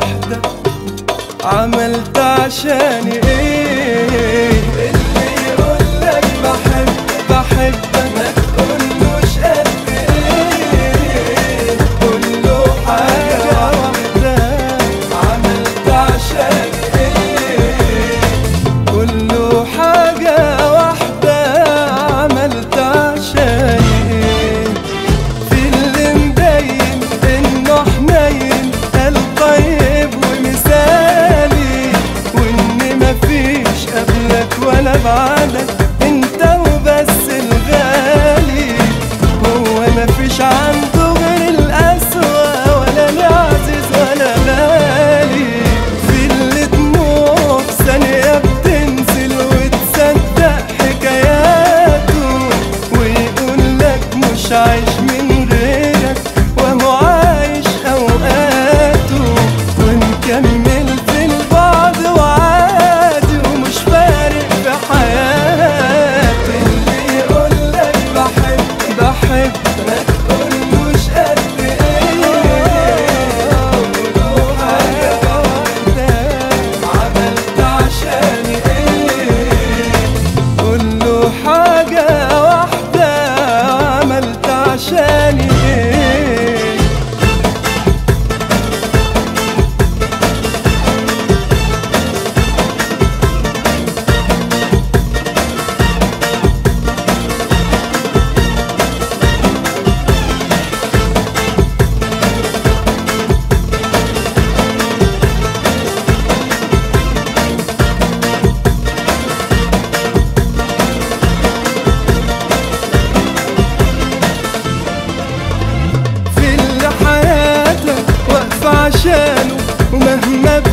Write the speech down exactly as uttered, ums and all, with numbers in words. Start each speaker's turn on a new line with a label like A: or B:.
A: واحدة عملت عشاني ايه؟ اللي يقولك بحب بحبك ما تقولوش قد ايه، قوله حاجة واحدة عملت عشاني ايه، قوله حاجة واحدة عملت عشاني ايه. في اللي مبين انه حنين قلب طيب ومثالي، وان مفيش قبلك ولا بعدك انت وبس الغالي، هو مفيش عنده غير القسوة ولا العزيز ولا غالي. في اللي دموع في ثانية بتنزل وتصدق حكاياته، ويقول لك مش عايش من غيرك وهو عايش اوقاته، ونكمل في البعد وعادي ومش فارق في حياته. اللي يقولك بحب بحب ما تقولوش قد ايه، قوله حاجة واحدة عملت عشاني ايه، قوله حاجة واحدة عملت عشاني ايه. في اللي حياتك واقفة عشانه ومهما